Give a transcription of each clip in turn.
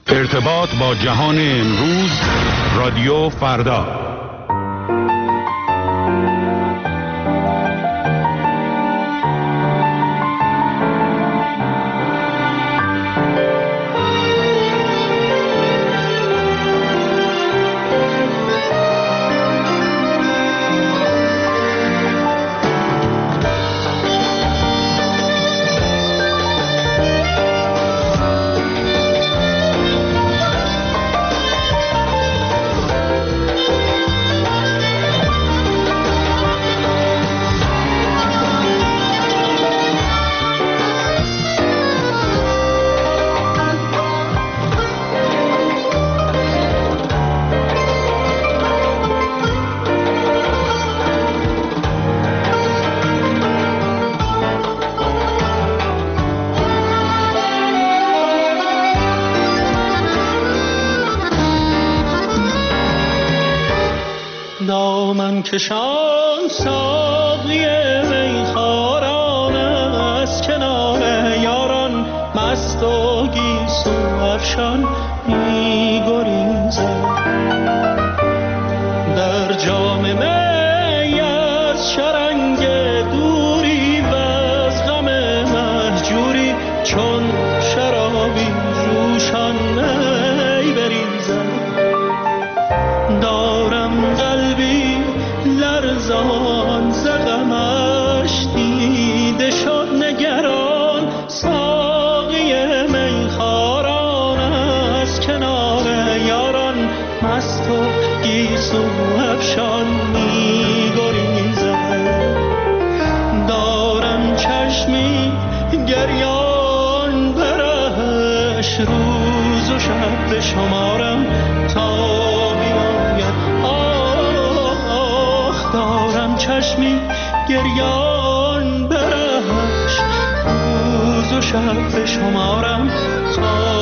ارتباط با جهان امروز، رادیو فردا. کشان ساقی میخواران از کنار یاران، مست و گیسو افشان می‌گریزد. در جام می از شرنگ دوری و از غم مهجوری، چون شرابی جوشان می بریزد. دارم قلبی لرزان ز غمش دیده شد نگران، ساقی میخواران از کنار یاران، مست و گیسو افشان می‌گریزد. دارم چشمی گریان برش، روز و شب بشمارم تا چشمی گریان برش، روز و شب بشمارم تا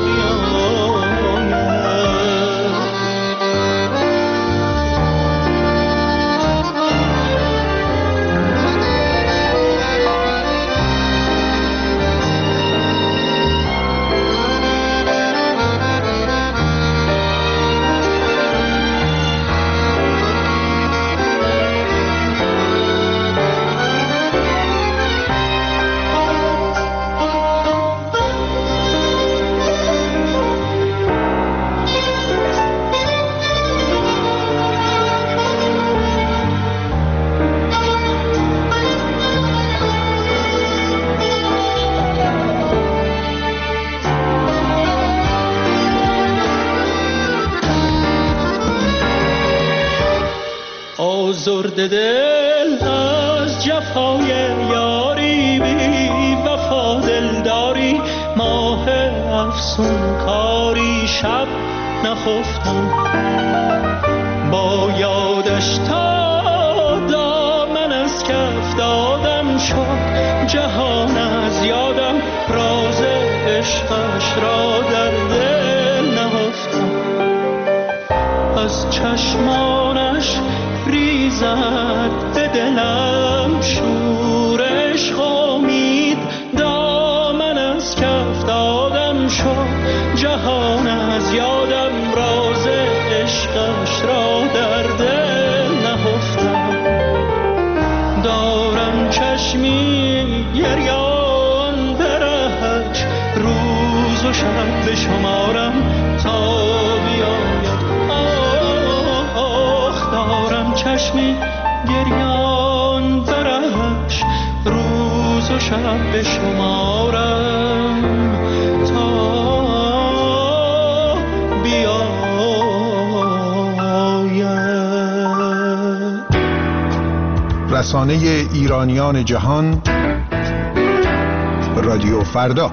آزرده دل از جفای یاری، بی وفا دلداری، ماه افسون کاری، شب نخفتم با یادش تا دامن از کف دادم شد جهان از یادم، راز عشقش را در دل نهفتم. از چشمانش ریزد به دلم شورش امید، دامن از کف دادم شد جهان از یادم، راز عشقش را در دل نهفتم. دارم چشمی گریان برش، روز و شب بشمارم تا بیاید. دارم چشمی گریان برش، روز و شب بشمارم تا بیاید. رسانه ایرانیان جهان، رادیو فردا.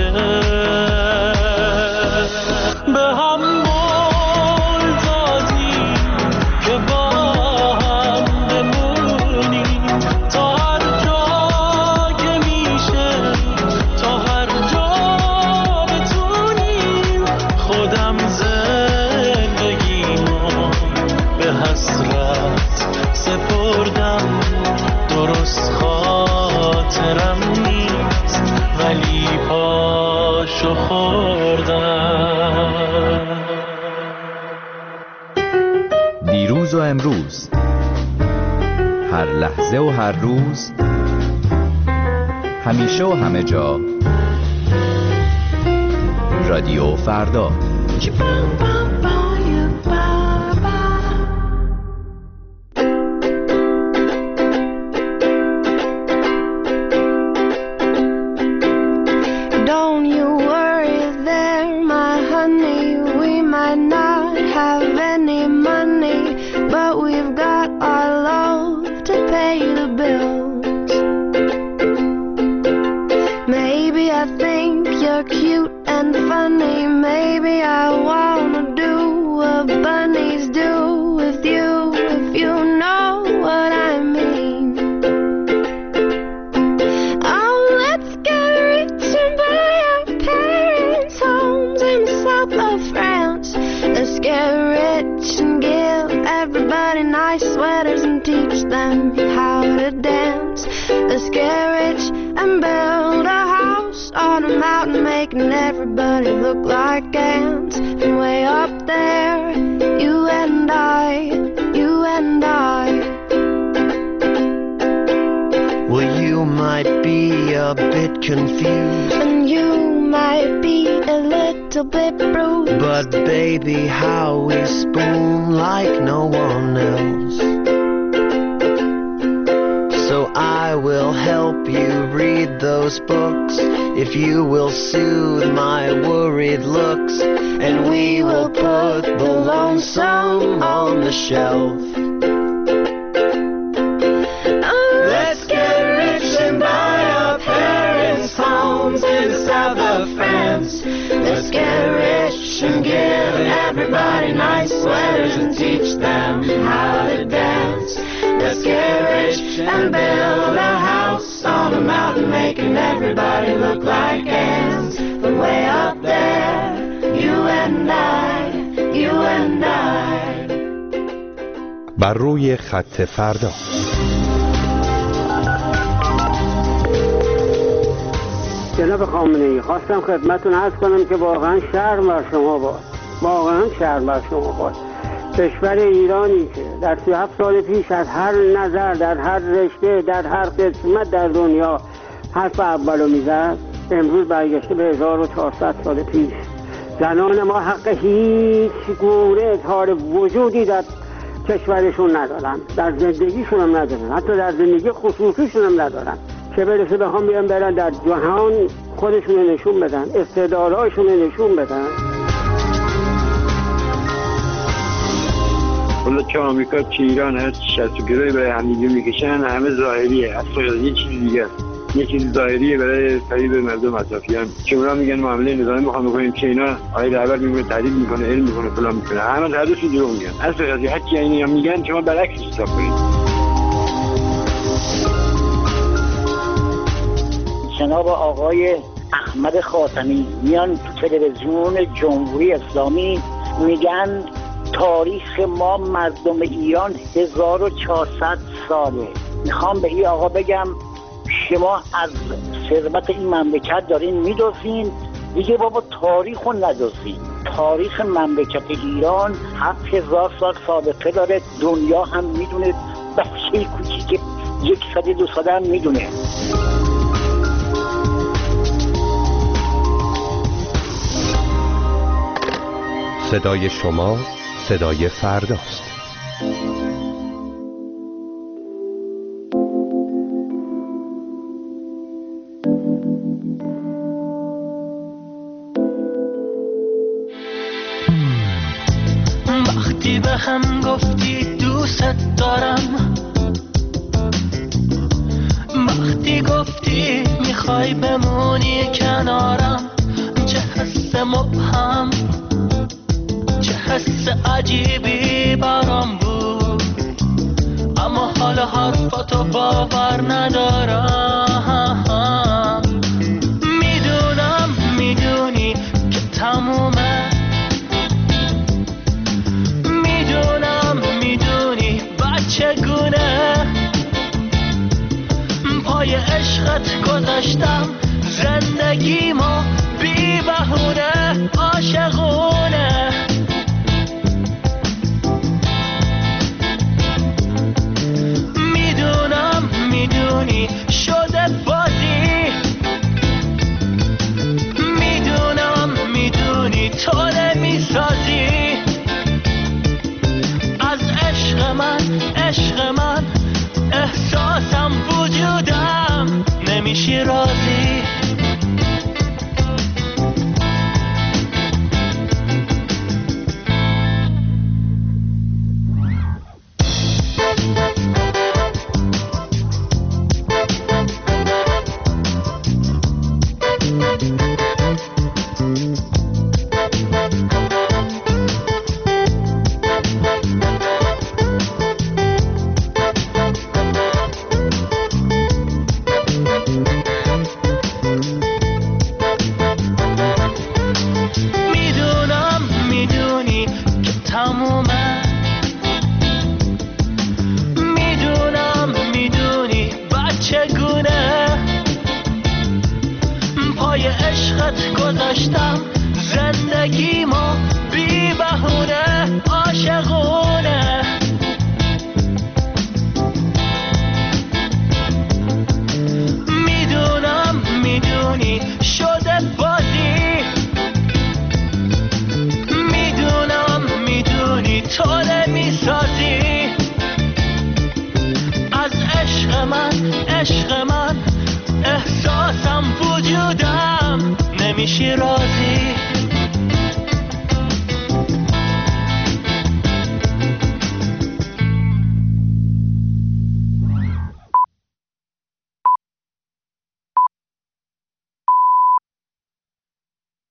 باشه، به هم قول دادیم که با هم بمونیم تا هر جا که میشه، تا هر جا بتونیم. خودم زندگیمو به حسرت سپردم، درست خاطرم نیست ولی پاشو خوردم. دیروز و امروز، هر لحظه و هر روز، همیشه و همه جا، رادیو فردا. Don't you worry there, my honey. We might not have any money, but we've got our love to pay the bills. Maybe I think you're cute and funny. Maybe I wanna do what bunnies do with you, if you know what I mean. Oh, let's get rich and buy our parents' homes in the south of France. Let's get rich and give everybody nice sweaters and teach them how to dance. Let's get rich and build a house on a mountain, making everybody look like ants. And way up there, you and I, you and I. Well, you might be a bit confused, And you might be a little bit bruised, but baby, how we spoon like no one else. So I will help you read those books if you will soothe my worried looks, and we will put the lonesome on the shelf. Let's get rich and buy our parents' homes in the south of France. Let's get rich and give everybody nice sweaters and teach them how to dance. Let's get rich and build a house on a mountain, making everybody look like ants. From way up there, you and I, you and I. بر روی خط فردا. جناب خامنه‌ای، خواستم خدمتتون عرض کنم که واقعا شرم بر شما باد، واقعا شرم بر شما باد. کشور ایرانی که در 37 سال پیش از هر نظر، در هر رشته، در هر قسمت در دنیا حرف اولو میزد، امروز برگشته به 1400 سال پیش. زنان ما حق هیچ گونه اظهار وجودی در کشورشون ندارن، در زندگیشون هم ندارن، حتی در زندگی خصوصیشون هم ندارن، چه برسه بخوام بیان برن در جهان خودشون نشون بدن، استعدادهاشون نشون بدن. حالا چه آمریکا چه ایران هست شست و گروهی برای همدیگه میکشن، همه ظاهریه، اصلا یه چیز دیگه، یه چیز ظاهریه برای فریب مردم اطرافیان. چه اونا میگن معامله نظامی میخوام بکنیم، چه اینا آقای رهبر میگه تهدید میکنه، علم میکنه، فلان میکنه، همه تهدیدشون دروغ میگن. اصلا هر چی اینا میگن شما برعکسش حساب کنید. جناب آقای احمد خاتمی میان تو تلویزیون جمهوری اسلامی میگن تاریخ ما مردم ایران 1400 ساله. میخوام به این آقا بگم شما از ثروت این مملکت دارین میدوزین، دیگه بابا تاریخ رو ندوزین. تاریخ مملکت ایران 7000 سال سابقه داره، دنیا هم میدونه، بچه کوچیک 100-200 ساله هم میدونه. صدای شما صدای فرداست. وقتی به هم گفتی دوست دارم، وقتی گفتی میخوای بمونی کنارم، مبهم چه حس عجیبی برام بود، اما حالا حرفاتو باور ندارم. میدونم میدونی که تمومه، میدونم میدونی بچگونه پای عشقت گذاشتم زندگیمو بی بهونه عاشقونه. میدونم میدونی شده بازی، میدونم میدونی تو نمیسازی از عشق من احساسم وجودم نمیشی راضی. عشق من احساسم وجودم نمیشی راضی.